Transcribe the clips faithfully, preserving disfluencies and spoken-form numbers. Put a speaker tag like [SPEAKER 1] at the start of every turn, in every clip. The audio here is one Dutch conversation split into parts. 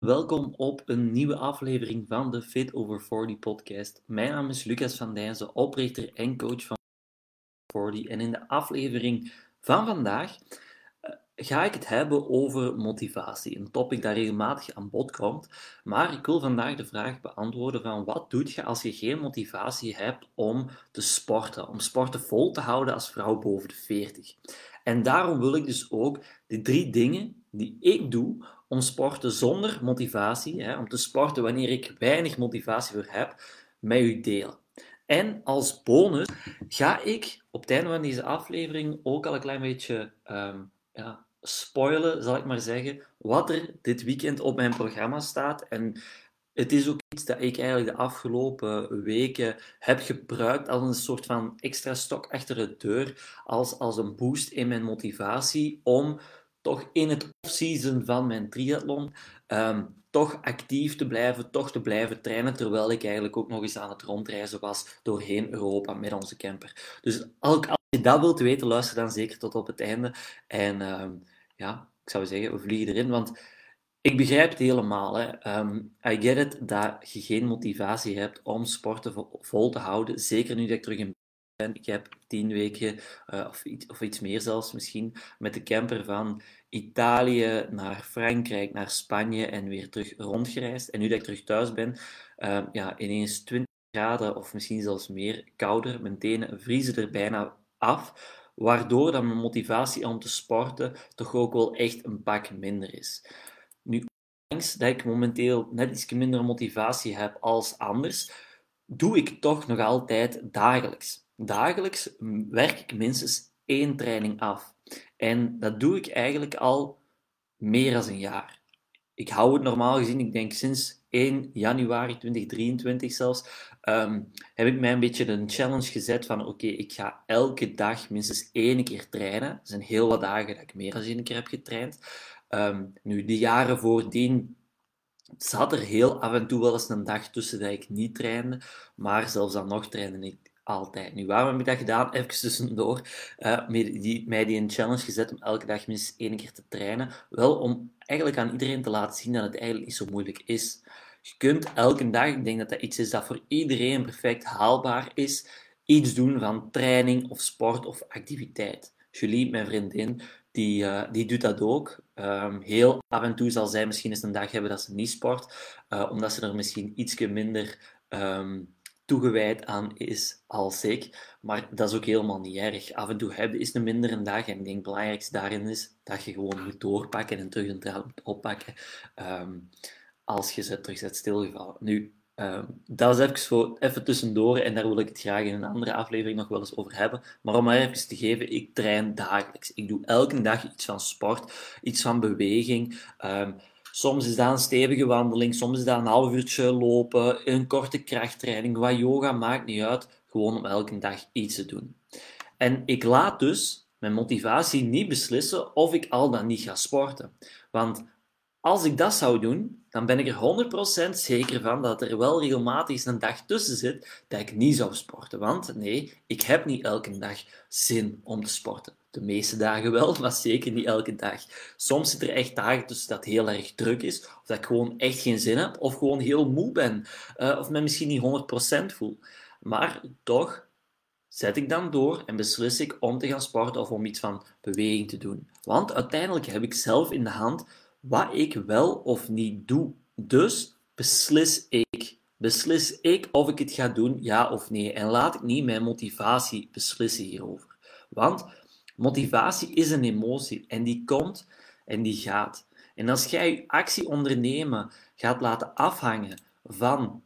[SPEAKER 1] Welkom op een nieuwe aflevering van de Fit Over veertig podcast. Mijn naam is Lucas van Dijnsen, oprichter en coach van veertig. En in de aflevering van vandaag uh, ga ik het hebben over motivatie. Een topic dat regelmatig aan bod komt. Maar ik wil vandaag de vraag beantwoorden van wat doe je als je geen motivatie hebt om te sporten? Om sporten vol te houden als vrouw boven de veertig. En daarom wil ik dus ook de drie dingen die ik doe om sporten zonder motivatie, hè, om te sporten wanneer ik weinig motivatie voor heb, met u delen. En als bonus ga ik op het einde van deze aflevering ook al een klein beetje um, ja, spoilen, zal ik maar zeggen, wat er dit weekend op mijn programma staat. En het is ook iets dat ik eigenlijk de afgelopen weken heb gebruikt als een soort van extra stok achter de deur, als, als een boost in mijn motivatie om toch in het off-season van mijn triathlon um, toch actief te blijven, toch te blijven trainen, terwijl ik eigenlijk ook nog eens aan het rondreizen was doorheen Europa met onze camper. Dus als je dat wilt weten, luister dan zeker tot op het einde. En um, ja, ik zou zeggen, we vliegen erin, want ik begrijp het helemaal. Hè. Um, I get it dat je geen motivatie hebt om sporten vo- vol te houden. Zeker nu dat ik terug in ben. Ik heb tien weken, uh, of, iets, of iets meer zelfs misschien, met de camper van Italië naar Frankrijk, naar Spanje en weer terug rondgereisd. En nu dat ik terug thuis ben, uh, ja, ineens twintig graden of misschien zelfs meer kouder. Mijn tenen vriezen er bijna af. Waardoor dat mijn motivatie om te sporten toch ook wel echt een pak minder is. Nu, ondanks dat ik momenteel net iets minder motivatie heb als anders, doe ik toch nog altijd dagelijks. Dagelijks werk ik minstens één training af. En dat doe ik eigenlijk al meer dan een jaar. Ik hou het normaal gezien, ik denk sinds één januari tweeduizend drieëntwintig zelfs, um, heb ik mij een beetje een challenge gezet van oké, okay, ik ga elke dag minstens één keer trainen. Er zijn heel wat dagen dat ik meer dan één keer heb getraind. Um, nu, de jaren voordien zat er heel af en toe wel eens een dag tussen dat ik niet trainde, maar zelfs dan nog trainde ik altijd. Nu, waarom heb ik dat gedaan? Even tussendoor. Uh, mij, die, mij die een challenge gezet om elke dag minstens één keer te trainen. Wel om eigenlijk aan iedereen te laten zien dat het eigenlijk niet zo moeilijk is. Je kunt elke dag, ik denk dat dat iets is dat voor iedereen perfect haalbaar is, iets doen van training of sport of activiteit. Julie, mijn vriendin, die, uh, die doet dat ook. Um, heel af en toe zal zij misschien eens een dag hebben dat ze niet sport, uh, omdat ze er misschien ietsje minder um, toegewijd aan is als ik. Maar dat is ook helemaal niet erg. Af en toe heb je eens een mindere dag. En ik denk het belangrijkste daarin is dat je gewoon moet doorpakken en terug de draad moet oppakken um, als je ze terug zet stilgevallen. Nu, Um, dat is even, voor, even tussendoor en daar wil ik het graag in een andere aflevering nog wel eens over hebben. Maar om maar even te geven, ik train dagelijks. Ik doe elke dag iets van sport, iets van beweging. Um, soms is dat een stevige wandeling, soms is dat een half uurtje lopen, een korte krachttraining, wat yoga, maakt niet uit. Gewoon om elke dag iets te doen. En ik laat dus mijn motivatie niet beslissen of ik al dan niet ga sporten. Want als ik dat zou doen, dan ben ik er honderd procent zeker van dat er wel regelmatig een dag tussen zit dat ik niet zou sporten. Want nee, ik heb niet elke dag zin om te sporten. De meeste dagen wel, maar zeker niet elke dag. Soms zit er echt dagen tussen dat het heel erg druk is, of dat ik gewoon echt geen zin heb, of gewoon heel moe ben, uh, of me misschien niet honderd procent voel. Maar toch zet ik dan door en beslis ik om te gaan sporten of om iets van beweging te doen. Want uiteindelijk heb ik zelf in de hand wat ik wel of niet doe. Dus beslis ik. Beslis ik of ik het ga doen, ja of nee. En laat ik niet mijn motivatie beslissen hierover. Want motivatie is een emotie en die komt en die gaat. En als jij je actie ondernemen gaat laten afhangen van...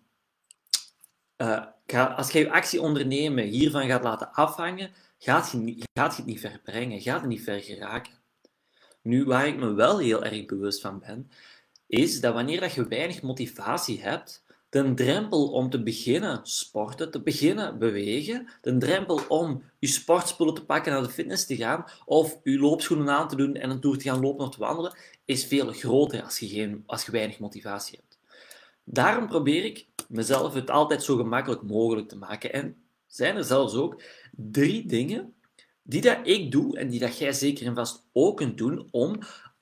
[SPEAKER 1] Uh, als jij je actie ondernemen hiervan gaat laten afhangen, gaat je, niet, gaat je het niet ver brengen, gaat het niet ver geraken. Nu, waar ik me wel heel erg bewust van ben, is dat wanneer dat je weinig motivatie hebt, de drempel om te beginnen sporten, te beginnen bewegen, de drempel om je sportspullen te pakken naar de fitness te gaan, of je loopschoenen aan te doen en een toer te gaan lopen of te wandelen, is veel groter als je, geen, als je weinig motivatie hebt. Daarom probeer ik mezelf het altijd zo gemakkelijk mogelijk te maken. En zijn er zelfs ook drie dingen die dat ik doe en die dat jij zeker en vast ook kunt doen om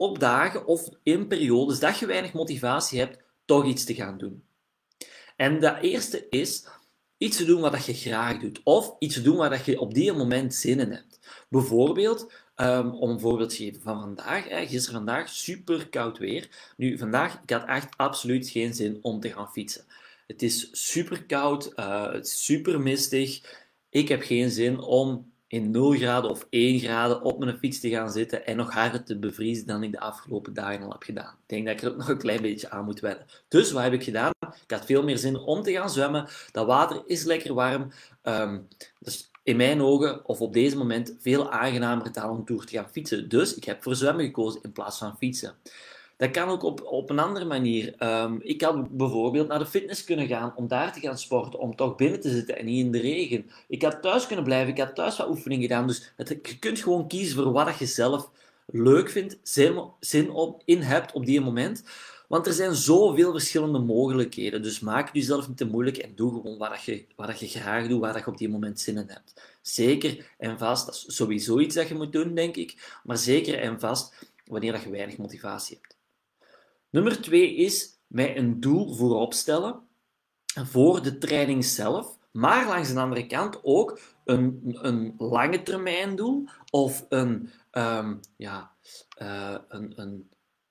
[SPEAKER 1] op dagen of in periodes dat je weinig motivatie hebt, toch iets te gaan doen. En dat eerste is iets te doen wat je graag doet. Of iets te doen waar je op die moment zin in hebt. Bijvoorbeeld, um, om een voorbeeld te geven van vandaag. Hè, gisteren vandaag, super koud weer. Nu, vandaag, ik had echt absoluut geen zin om te gaan fietsen. Het is super koud, uh, het is super mistig. Ik heb geen zin om in nul graden of één graden op mijn fiets te gaan zitten en nog harder te bevriezen dan ik de afgelopen dagen al heb gedaan. Ik denk dat ik er ook nog een klein beetje aan moet wennen. Dus wat heb ik gedaan? Ik had veel meer zin om te gaan zwemmen. Dat water is lekker warm. Um, dus in mijn ogen, of op deze moment, veel aangenamer dan om door te gaan fietsen. Dus ik heb voor zwemmen gekozen in plaats van fietsen. Dat kan ook op, op een andere manier. Um, ik had bijvoorbeeld naar de fitness kunnen gaan om daar te gaan sporten, om toch binnen te zitten en niet in de regen. Ik had thuis kunnen blijven, ik had thuis wat oefeningen gedaan. Dus het, je kunt gewoon kiezen voor wat je zelf leuk vindt, zin, zin op, in hebt op die moment. Want er zijn zoveel verschillende mogelijkheden. Dus maak het jezelf niet te moeilijk en doe gewoon wat je, wat je graag doet, waar je op die moment zin in hebt. Zeker en vast, dat is sowieso iets dat je moet doen, denk ik. Maar zeker en vast wanneer je weinig motivatie hebt. Nummer twee is mij een doel voorop stellen voor de training zelf, maar langs de andere kant ook een, een lange termijn doel of een, um, ja, uh, een, een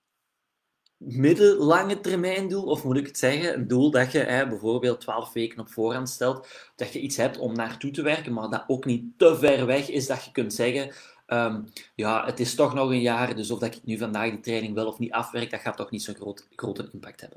[SPEAKER 1] middellange termijn doel, of moet ik het zeggen, een doel dat je hè, bijvoorbeeld twaalf weken op voorhand stelt, dat je iets hebt om naartoe te werken, maar dat ook niet te ver weg is dat je kunt zeggen Um, ja, het is toch nog een jaar, dus of dat ik nu vandaag die training wel of niet afwerk, dat gaat toch niet zo'n groot, grote impact hebben.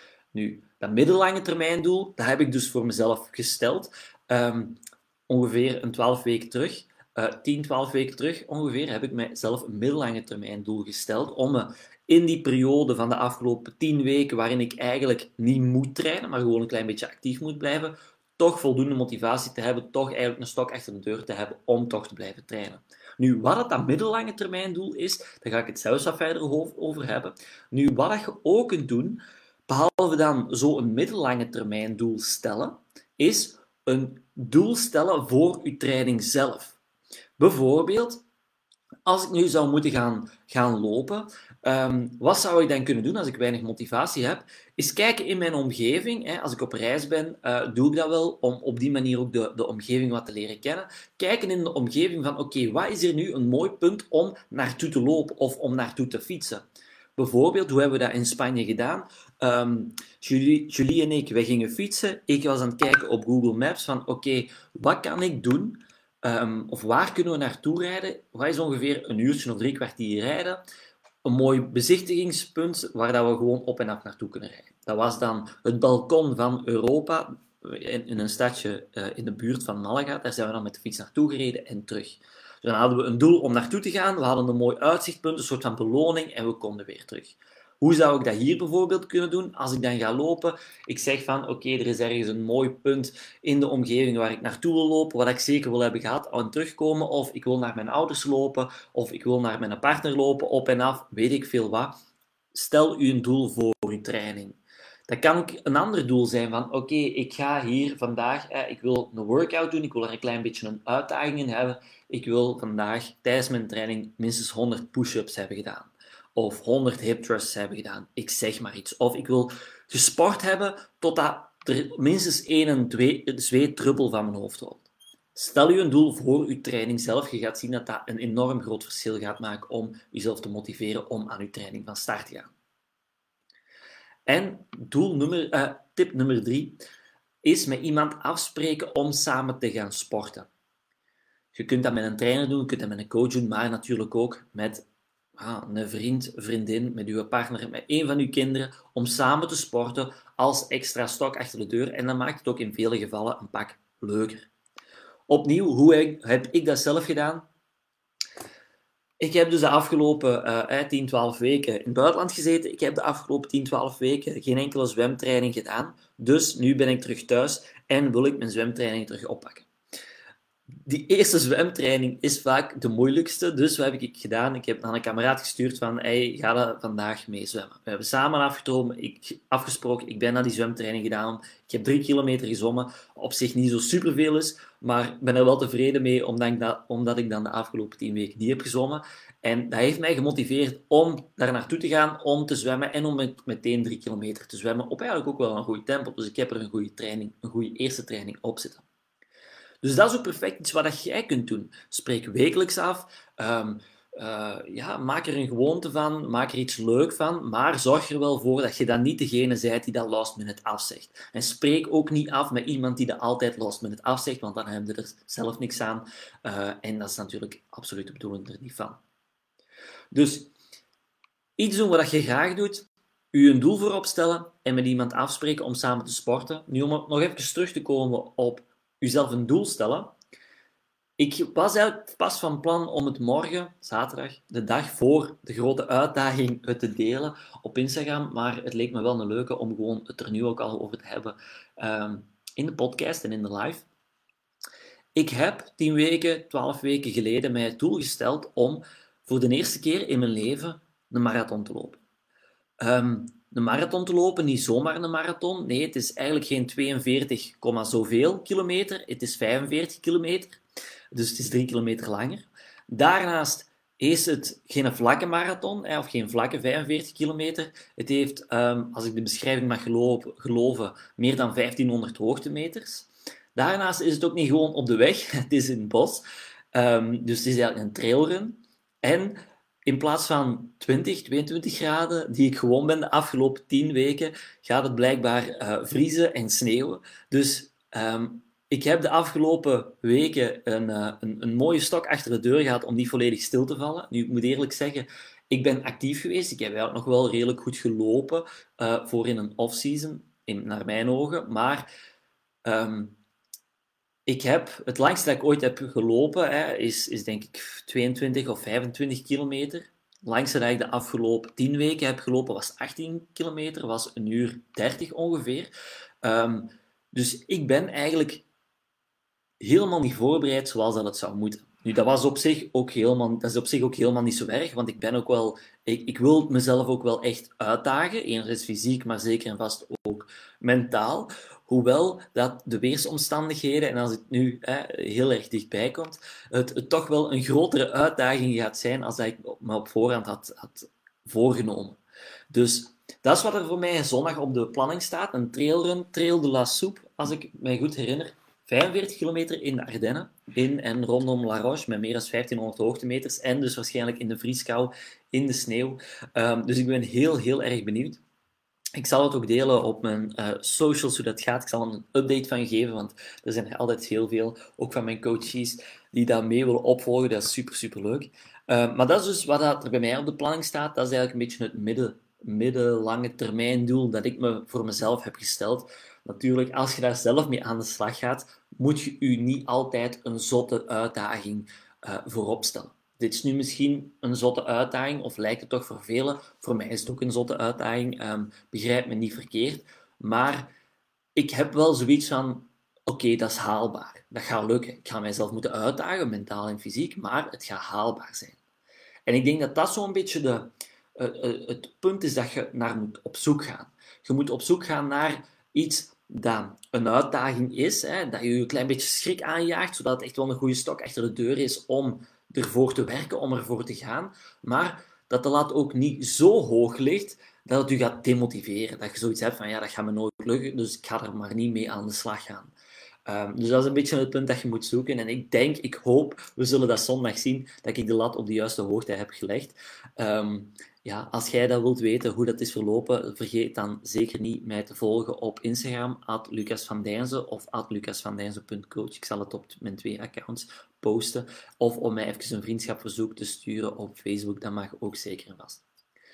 [SPEAKER 1] Nu, dat middellange termijn doel, dat heb ik dus voor mezelf gesteld. Um, ongeveer een twaalf weken terug, uh, tien, twaalf weken terug ongeveer, heb ik mijzelf een middellange termijn doel gesteld om me in die periode van de afgelopen tien weken, waarin ik eigenlijk niet moet trainen, maar gewoon een klein beetje actief moet blijven, toch voldoende motivatie te hebben, toch eigenlijk een stok achter de deur te hebben om toch te blijven trainen. Nu, wat het dat middellange termijn doel is, daar ga ik het zelfs wat verder over hebben. Nu, wat je ook kunt doen, behalve dan zo'n middellange termijn doel stellen, is een doel stellen voor je training zelf. Bijvoorbeeld, als ik nu zou moeten gaan, gaan lopen, um, wat zou ik dan kunnen doen als ik weinig motivatie heb? Is kijken in mijn omgeving. Hè, als ik op reis ben, uh, doe ik dat wel om op die manier ook de, de omgeving wat te leren kennen. Kijken in de omgeving van, oké, okay, wat is hier nu een mooi punt om naartoe te lopen of om naartoe te fietsen? Bijvoorbeeld, hoe hebben we dat in Spanje gedaan? Um, Julie, Julie en ik, wij gingen fietsen. Ik was aan het kijken op Google Maps van, oké, okay, wat kan ik doen? Um, of waar kunnen we naartoe rijden? Wat is ongeveer een uurtje of drie kwartier rijden? Een mooi bezichtigingspunt waar dat we gewoon op en af naartoe kunnen rijden. Dat was dan het balkon van Europa in, in een stadje uh, in de buurt van Malaga. Daar zijn we dan met de fiets naartoe gereden en terug. Dus dan hadden we een doel om naartoe te gaan. We hadden een mooi uitzichtpunt, een soort van beloning en we konden weer terug. Hoe zou ik dat hier bijvoorbeeld kunnen doen? Als ik dan ga lopen, ik zeg van oké, okay, er is ergens een mooi punt in de omgeving waar ik naartoe wil lopen, wat ik zeker wil hebben gehad en terugkomen, of ik wil naar mijn ouders lopen, of ik wil naar mijn partner lopen, op en af, weet ik veel wat. Stel u een doel voor uw training. Dat kan ook een ander doel zijn van oké, okay, ik ga hier vandaag, eh, ik wil een workout doen, ik wil er een klein beetje een uitdaging in hebben. Ik wil vandaag tijdens mijn training minstens honderd push-ups hebben gedaan. Of honderd hip thrusts hebben gedaan. Ik zeg maar iets. Of ik wil gesport hebben totdat er minstens één en twee zweetdruppel van mijn hoofd rolt. Stel je een doel voor je training zelf. Je gaat zien dat dat een enorm groot verschil gaat maken om jezelf te motiveren om aan je training van start te gaan. En doel nummer, uh, tip nummer drie is met iemand afspreken om samen te gaan sporten. Je kunt dat met een trainer doen, je kunt dat met een coach doen, maar natuurlijk ook met ah, een vriend, vriendin, met uw partner, met een van uw kinderen, om samen te sporten als extra stok achter de deur. En dan maakt het ook in vele gevallen een pak leuker. Opnieuw, hoe heb ik dat zelf gedaan? Ik heb dus de afgelopen uh, tien, twaalf weken in het buitenland gezeten. Ik heb de afgelopen tien, twaalf weken geen enkele zwemtraining gedaan. Dus nu ben ik terug thuis en wil ik mijn zwemtraining terug oppakken. die eerste zwemtraining is vaak de moeilijkste. Dus wat heb ik gedaan? Ik heb aan een kameraad gestuurd van, hey, ga er vandaag mee zwemmen. We hebben samen afgesproken, ik, afgesproken, ik ben naar die zwemtraining gedaan. Ik heb drie kilometer gezwommen. Op zich niet zo superveel is, maar ik ben er wel tevreden mee, omdat ik, dat, omdat ik dan de afgelopen tien weken niet heb gezwommen. En dat heeft mij gemotiveerd om daar naartoe te gaan, om te zwemmen en om met, meteen drie kilometer te zwemmen. Op eigenlijk ook wel een goede tempo. Dus ik heb er een goede training, een goede eerste training op zitten. Dus dat is ook perfect iets wat jij kunt doen. Spreek wekelijks af. Um, uh, ja, maak er een gewoonte van. Maak er iets leuk van. Maar zorg er wel voor dat je dan niet degene bent die dat last minute afzegt. En spreek ook niet af met iemand die dat altijd last minute afzegt, want dan heb je er zelf niks aan. Uh, en dat is natuurlijk absoluut de bedoeling er niet van. Dus iets doen wat je graag doet. U een doel voorop stellen en met iemand afspreken om samen te sporten. Nu om nog even terug te komen op uzelf een doel stellen. Ik was eigenlijk pas van plan om het morgen, zaterdag, de dag voor de grote uitdaging, het te delen op Instagram. Maar het leek me wel een leuke om gewoon het er nu ook al over te hebben um, in de podcast en in de live. Ik heb tien weken, twaalf weken geleden mij het doel gesteld om voor de eerste keer in mijn leven een marathon te lopen. Um, een marathon te lopen, niet zomaar een marathon. Nee, het is eigenlijk geen tweeënveertig, zoveel kilometer. Het is vijfenveertig kilometer. Dus het is drie kilometer langer. Daarnaast is het geen vlakke marathon, of geen vlakke vijfenveertig kilometer. Het heeft, um, als ik de beschrijving mag geloven, geloven, meer dan vijftienhonderd hoogtemeters. Daarnaast is het ook niet gewoon op de weg, het is in het bos. Um, dus het is eigenlijk een trailrun. En in plaats van twintig, tweeëntwintig graden, die ik gewoon ben de afgelopen tien weken, gaat het blijkbaar uh, vriezen en sneeuwen. Dus um, ik heb de afgelopen weken een, uh, een, een mooie stok achter de deur gehad om niet volledig stil te vallen. Nu, ik moet eerlijk zeggen, ik ben actief geweest. Ik heb eigenlijk nog wel redelijk goed gelopen uh, voor in een off-season, in, naar mijn ogen. Maar um, ik heb, het langste dat ik ooit heb gelopen, hè, is, is denk ik tweeëntwintig of vijfentwintig kilometer. Het langste dat ik de afgelopen tien weken heb gelopen was achttien kilometer, was een uur dertig ongeveer. Um, dus ik ben eigenlijk helemaal niet voorbereid zoals dat het zou moeten. Nu, dat was op zich ook helemaal, dat is op zich ook helemaal niet zo erg, want ik ben ook wel, ik, ik wil mezelf ook wel echt uitdagen, enerzijds fysiek, maar zeker en vast ook mentaal. Hoewel dat de weersomstandigheden, en als het nu hè, heel erg dichtbij komt, het, het toch wel een grotere uitdaging gaat zijn als dat ik me op voorhand had, had voorgenomen. Dus dat is wat er voor mij zondag op de planning staat. Een trailrun, Trail de la Soupe, als ik mij goed herinner. vijfenveertig kilometer in de Ardennen, in en rondom La Roche, met meer dan vijftienhonderd hoogtemeters. En dus waarschijnlijk in de vrieskou, in de sneeuw. Um, dus ik ben heel, heel erg benieuwd. Ik zal het ook delen op mijn uh, socials, hoe dat gaat. Ik zal er een update van geven, want er zijn er altijd heel veel, ook van mijn coaches, die dat mee willen opvolgen. Dat is super, super leuk. Uh, maar dat is dus wat er bij mij op de planning staat. Dat is eigenlijk een beetje het midden, middellange termijn doel dat ik me voor mezelf heb gesteld. Natuurlijk, als je daar zelf mee aan de slag gaat, moet je je niet altijd een zotte uitdaging uh, voorop stellen. Dit is nu misschien een zotte uitdaging, of lijkt het toch voor velen. Voor mij is het ook een zotte uitdaging. Um, begrijp me niet verkeerd. Maar ik heb wel zoiets van, oké, okay, dat is haalbaar. Dat gaat lukken. Ik ga mijzelf moeten uitdagen, mentaal en fysiek, maar het gaat haalbaar zijn. En ik denk dat dat zo'n beetje de, uh, uh, het punt is dat je naar moet op zoek gaan. Je moet op zoek gaan naar iets dat een uitdaging is, hè, dat je je een klein beetje schrik aanjaagt, zodat het echt wel een goede stok achter de deur is om ervoor te werken, om ervoor te gaan, maar dat de lat ook niet zo hoog ligt dat het je gaat demotiveren. Dat je zoiets hebt van, ja, dat gaat me nooit lukken, dus ik ga er maar niet mee aan de slag gaan. Um, dus dat is een beetje het punt dat je moet zoeken. En ik denk, ik hoop, we zullen dat zondag zien, dat ik de lat op de juiste hoogte heb gelegd. Um, ja, als jij dat wilt weten, hoe dat is verlopen, vergeet dan zeker niet mij te volgen op Instagram, at Lucas van Dijnse of at lucasvandijnse punt coach. Ik zal het op mijn twee accounts posten. Of om mij even een vriendschapverzoek te sturen op Facebook, dat mag ook zeker en vast.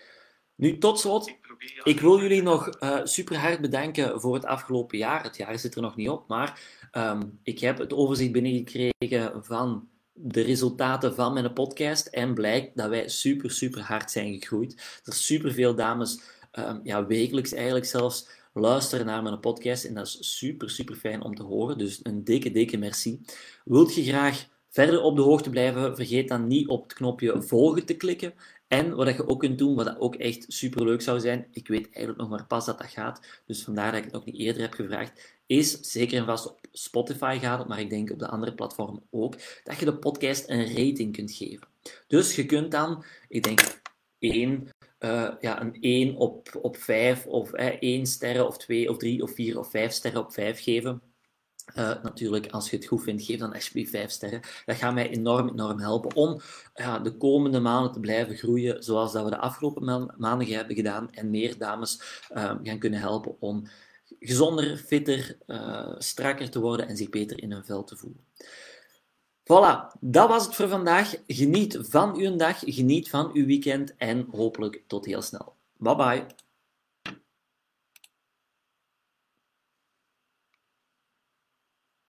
[SPEAKER 1] Nu, tot slot, ik wil jullie nog uh, super hard bedanken voor het afgelopen jaar. Het jaar zit er nog niet op, maar um, ik heb het overzicht binnengekregen van de resultaten van mijn podcast en blijkt dat wij super, super hard zijn gegroeid. Er zijn super veel dames, um, ja, wekelijks eigenlijk zelfs, luisteren naar mijn podcast en dat is super, super fijn om te horen. Dus een dikke, dikke merci. Wilt je graag verder op de hoogte blijven, vergeet dan niet op het knopje volgen te klikken. En wat je ook kunt doen, wat ook echt super leuk zou zijn, ik weet eigenlijk nog maar pas dat dat gaat, dus vandaar dat ik het nog niet eerder heb gevraagd, is zeker en vast op Spotify gaat, maar ik denk op de andere platformen ook, dat je de podcast een rating kunt geven. Dus je kunt dan, ik denk één, uh, ja, een één op, op vijf, of eh, één sterren, of twee, of drie, of vier, of vijf sterren op vijf geven. Uh, natuurlijk, als je het goed vindt, geef dan alsjeblieft vijf sterren. Dat gaat mij enorm, enorm helpen om ja, de komende maanden te blijven groeien, zoals dat we de afgelopen ma- maanden hebben gedaan, en meer dames uh, gaan kunnen helpen om gezonder, fitter, uh, strakker te worden en zich beter in hun vel te voelen. Voilà, dat was het voor vandaag. Geniet van uw dag, geniet van uw weekend en hopelijk tot heel snel. Bye bye.